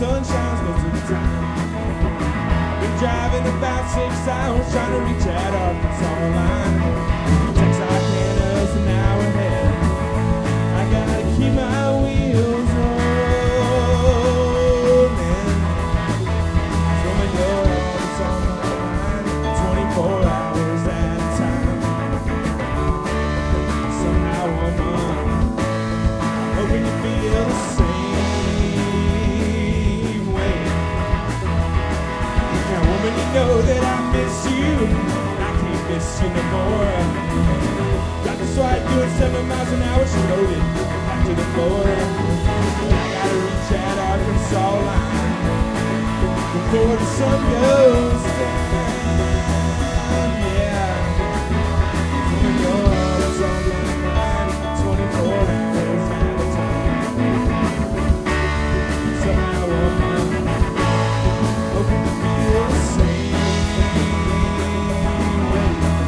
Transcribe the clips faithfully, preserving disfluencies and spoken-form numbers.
sun shines most of the time. Been driving about six hours trying to reach that Arkansas line. Texarkana's an hour ahead. I gotta keep my wheels rolling. So when you're always on my mind, twenty-four hours at a time. Somehow I'm on, hoping you feel the same way. Now woman, you know that I miss you, I can't miss you no more. Got this right doing seven miles an hour, she loaded back to the floor. I gotta reach that Arkansas line before the sun goes down. Yeah, when you're always on my mind, twenty-four hours at a time. Somehow I'm hoping to feel the same way.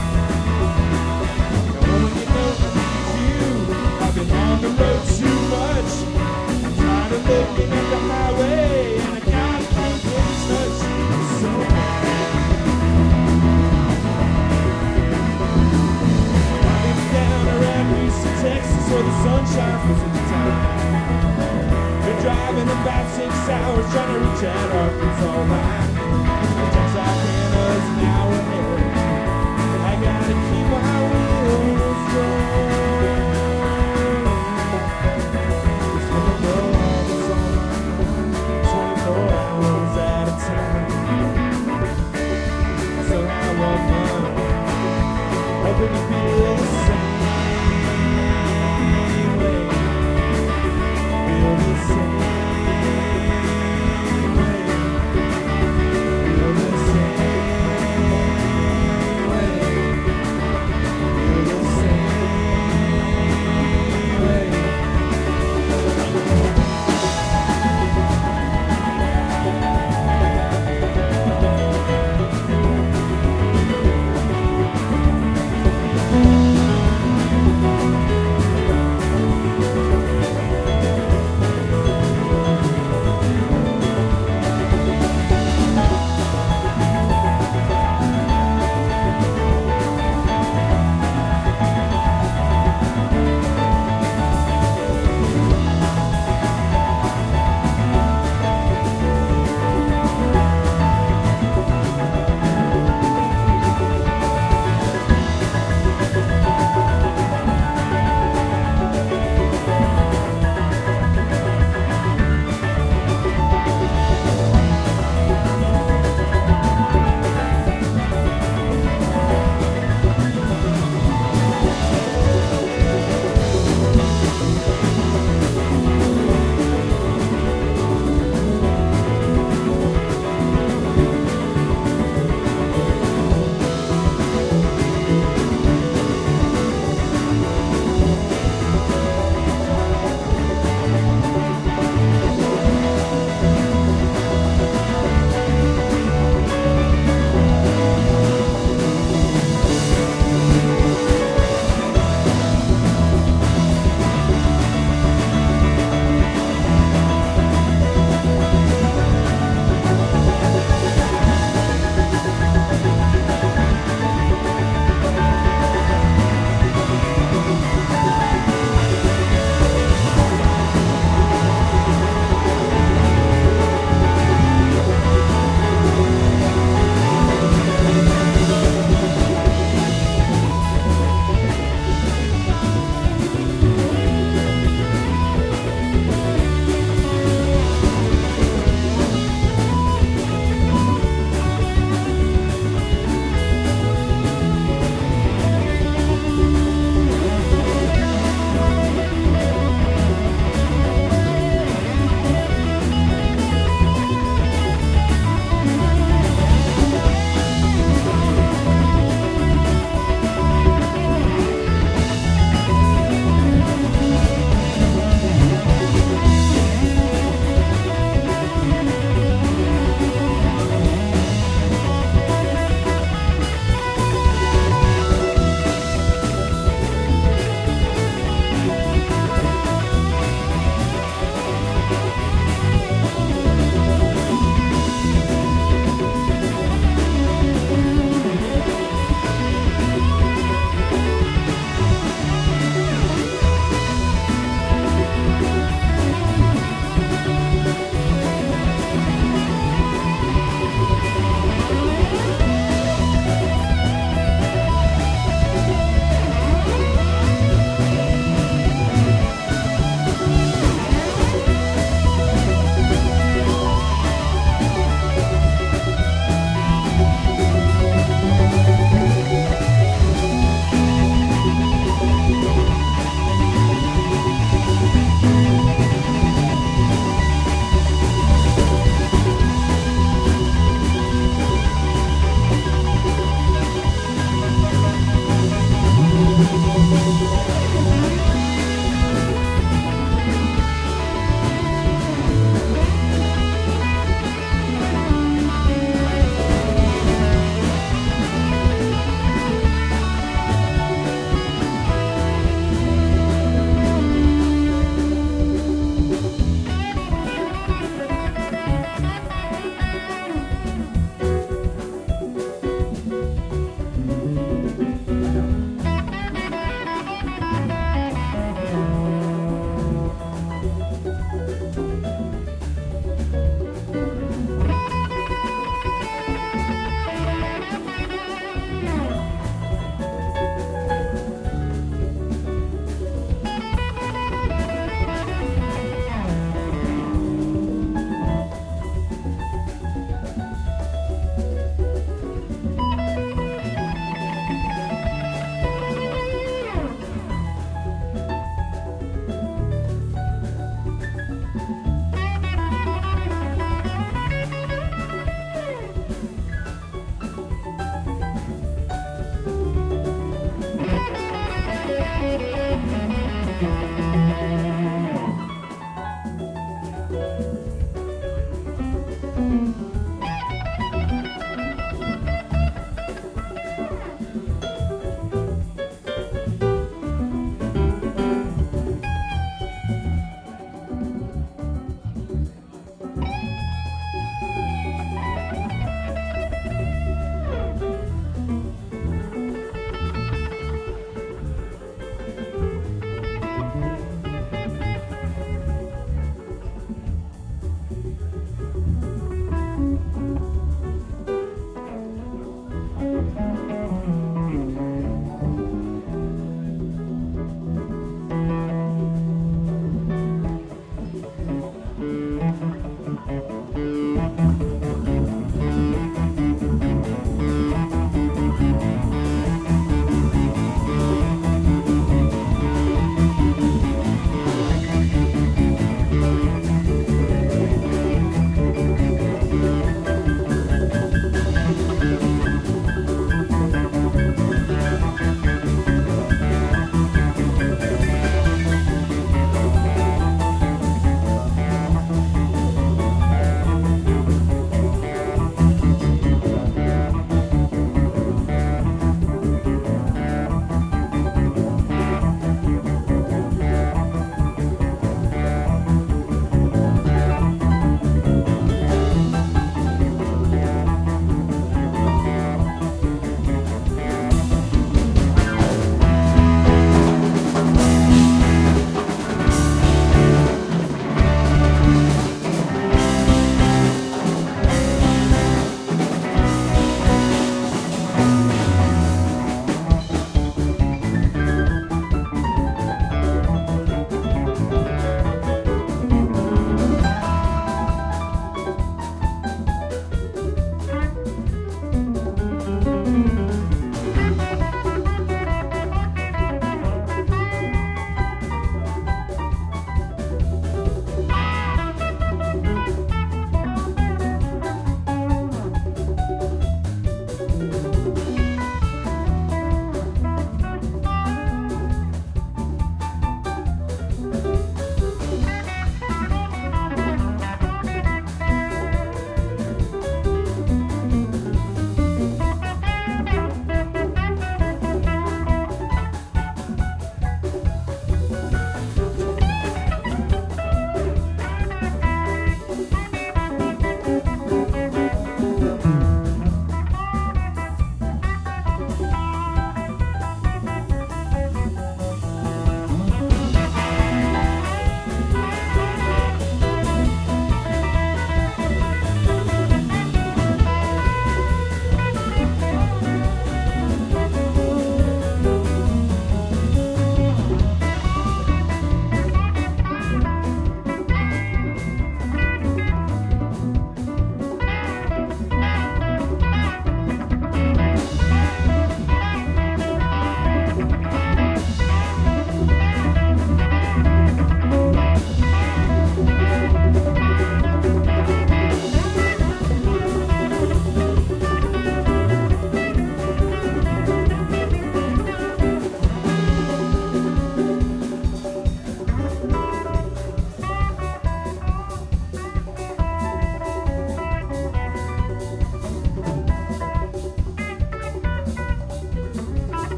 Now when you know I need you, I've been on the road too much. I'm tired of looking at the highway, and I gotta keep in touch. So I've been down around Houston, Texas, where the sun shines most of the time. Been driving about six hours trying to reach that Arkansas line. Texarkana's an hour ahead. I gotta keep my wheels rolling. Just when the world is on my mind, twenty-four hours at a time. So how I'm hoping to be